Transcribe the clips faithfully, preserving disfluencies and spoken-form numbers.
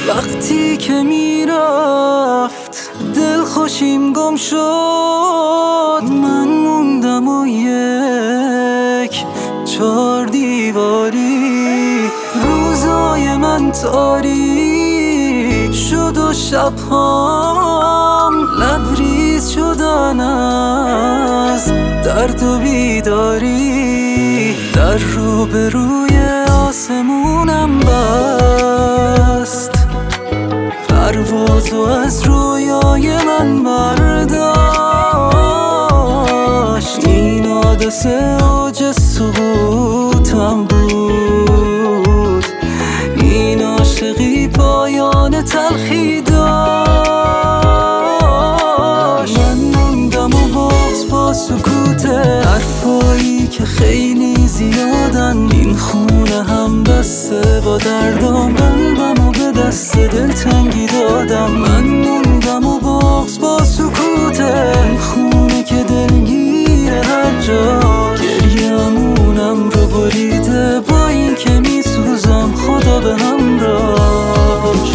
وقتی که میرفت دل خوشیم گم شد، من موندم و یک چار دیواری. روزای من تاریک شد و شبهام لبریز شدن از درد و بیداری. در روبروی آسمونم بست، پروازو از رویای من برداشت. این حادثه اوج سقوطم بود، این عاشقی پایان تلخی داشت. من موندم و باز با سکوت حرفایی که خیلی زیادن. این خونه هم بسته با دردام، قلبم و به دست دلتنگی دادم. من موندم و باز با سکوت این خونه که دلگیر هر جا. گریه‌مونم رو بریده با این که میسوزم، خدا به همراهش.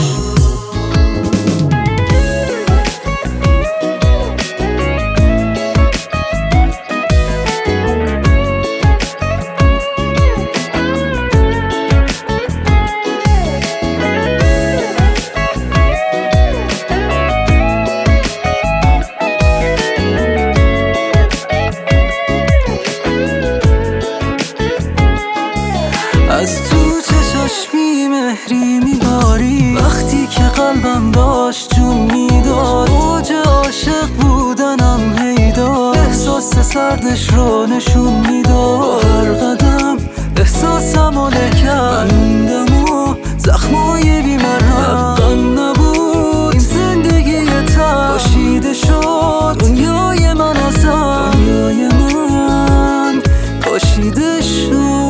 از تو چشاش بیمهری میباری، وقتی که قلبم داشت جون میداد. اوج عاشق بودنم هیدار، احساس سردش رو نشون میداد. هر قدم احساسم و لکن موندم و زخمای بیمرهم. لبم نبود این زندگی تن پاشیده شد دنیای من ازم. دنیای من پاشیده شد.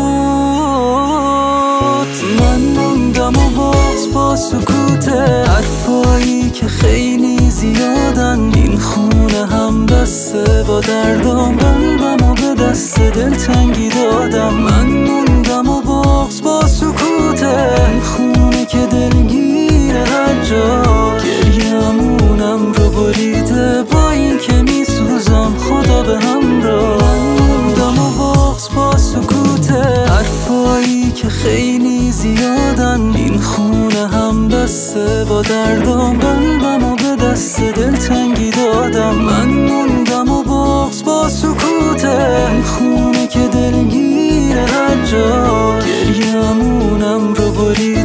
من موندم و باز با سکوت حرفایی که خیلی زیادن. این خونه هم بسته با دردام، قلبم و به دست دلتنگی دادم. من موندم و باز با سکوت این خونه که دلگیر هر جا. گریه‌مونم رو بریده با این که میسوزم، خدا به همراه. من موندم و باز با سکوت حرفایی که خیلی زیادن. این خونه هم بسته با دردام، قلبم و به دست دلتنگی دادم. من موندم و باز با سکوت این خونه که دلگیر هر جا. گریه‌مونم رو بریده